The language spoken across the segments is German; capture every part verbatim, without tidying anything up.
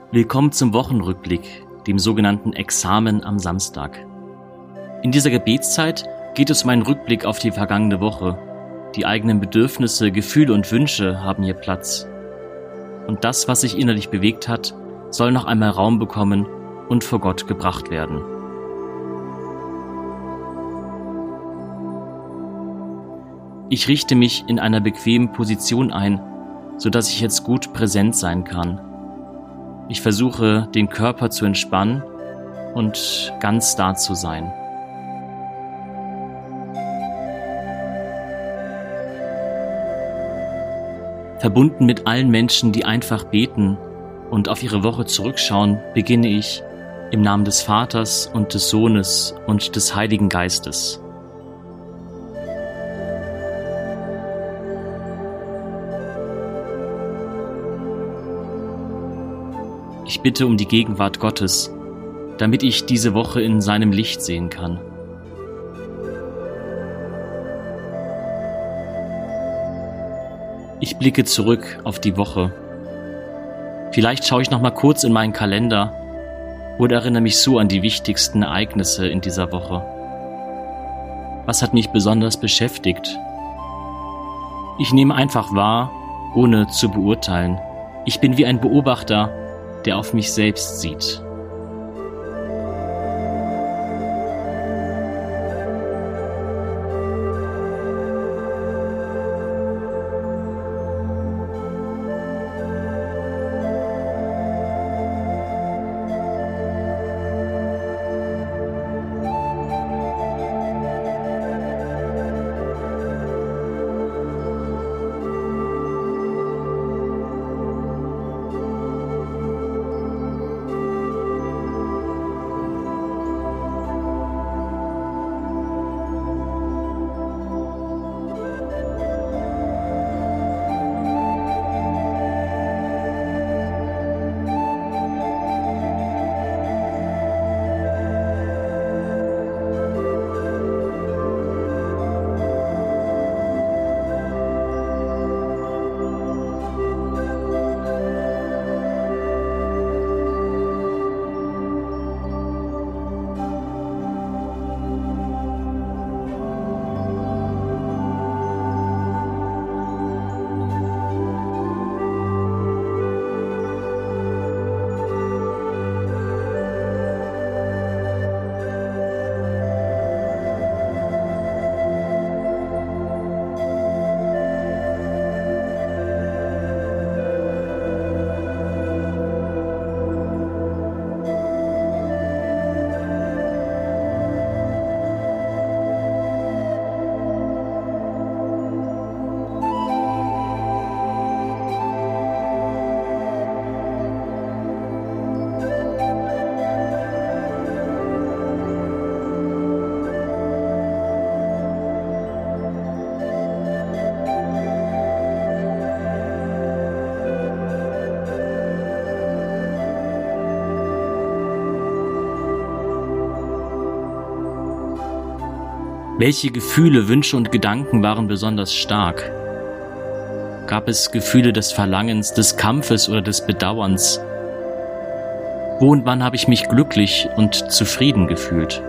Willkommen zum Wochenrückblick, dem sogenannten Examen am Samstag. In dieser Gebetszeit geht es um einen Rückblick auf die vergangene Woche. Die eigenen Bedürfnisse, Gefühle und Wünsche haben hier Platz. Und das, was sich innerlich bewegt hat, soll noch einmal Raum bekommen und vor Gott gebracht werden. Ich richte mich in einer bequemen Position ein, sodass ich jetzt gut präsent sein kann. Ich versuche, den Körper zu entspannen und ganz da zu sein. Verbunden mit allen Menschen, die einfach beten und auf ihre Woche zurückschauen, beginne ich im Namen des Vaters und des Sohnes und des Heiligen Geistes. Ich bitte um die Gegenwart Gottes, damit ich diese Woche in seinem Licht sehen kann. Ich blicke zurück auf die Woche. Vielleicht schaue ich noch mal kurz in meinen Kalender oder erinnere mich so an die wichtigsten Ereignisse in dieser Woche. Was hat mich besonders beschäftigt? Ich nehme einfach wahr, ohne zu beurteilen. Ich bin wie ein Beobachter, der auf mich selbst sieht. Welche Gefühle, Wünsche und Gedanken waren besonders stark? Gab es Gefühle des Verlangens, des Kampfes oder des Bedauerns? Wo und wann habe ich mich glücklich und zufrieden gefühlt?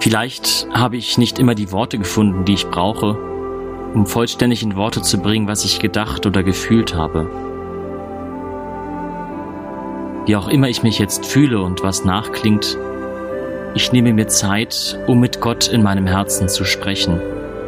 Vielleicht habe ich nicht immer die Worte gefunden, die ich brauche, um vollständig in Worte zu bringen, was ich gedacht oder gefühlt habe. Wie auch immer ich mich jetzt fühle und was nachklingt, ich nehme mir Zeit, um mit Gott in meinem Herzen zu sprechen.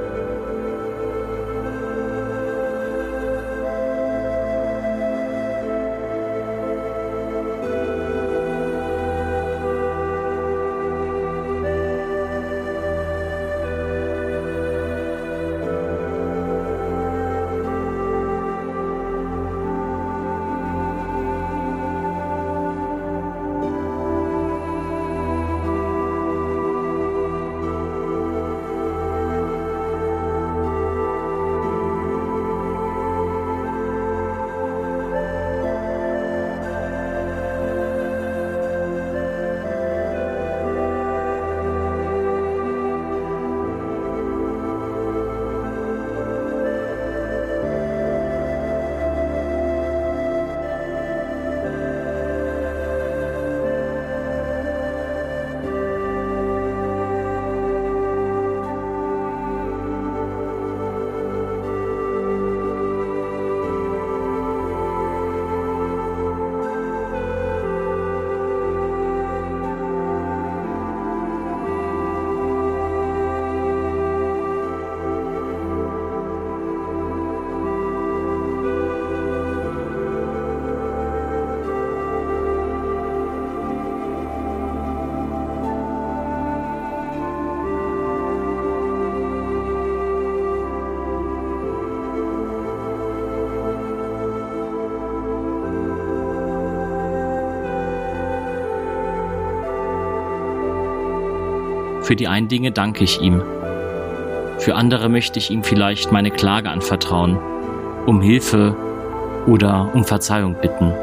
Für die einen Dinge danke ich ihm. Für andere möchte ich ihm vielleicht meine Klage anvertrauen, um Hilfe oder um Verzeihung bitten.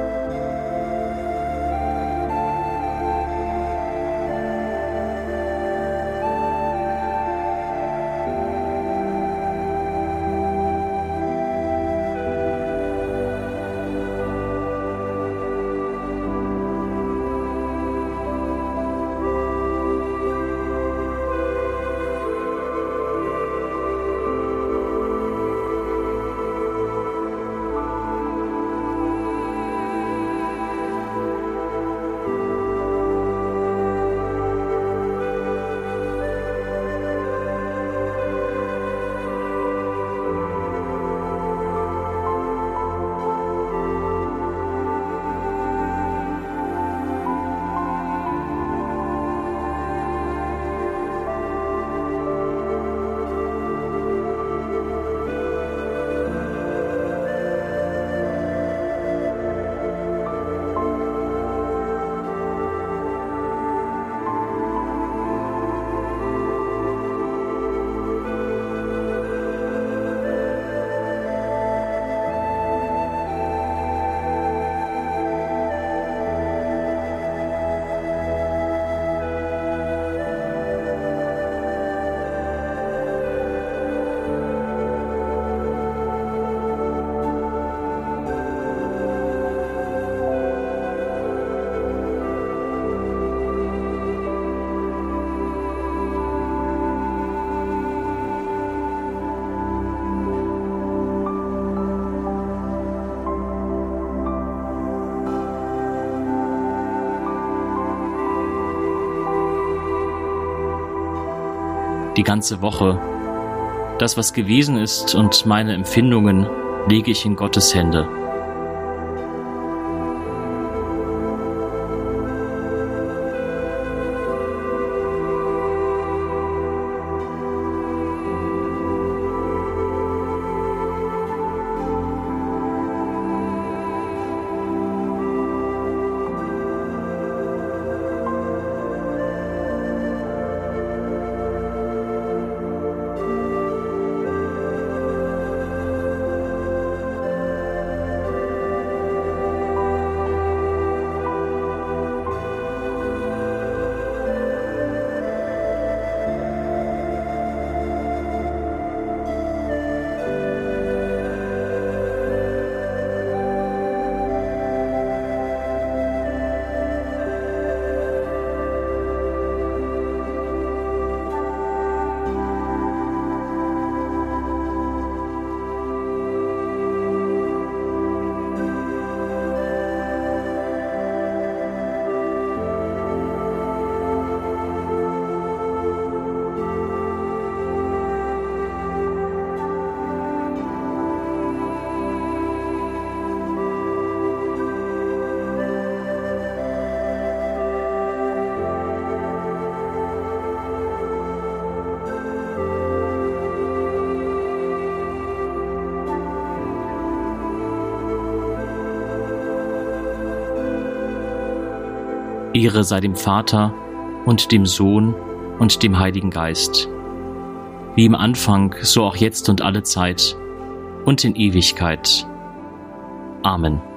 Die ganze Woche, das, was gewesen ist und meine Empfindungen, lege ich in Gottes Hände. Ehre sei dem Vater und dem Sohn und dem Heiligen Geist, wie im Anfang, so auch jetzt und alle Zeit und in Ewigkeit. Amen.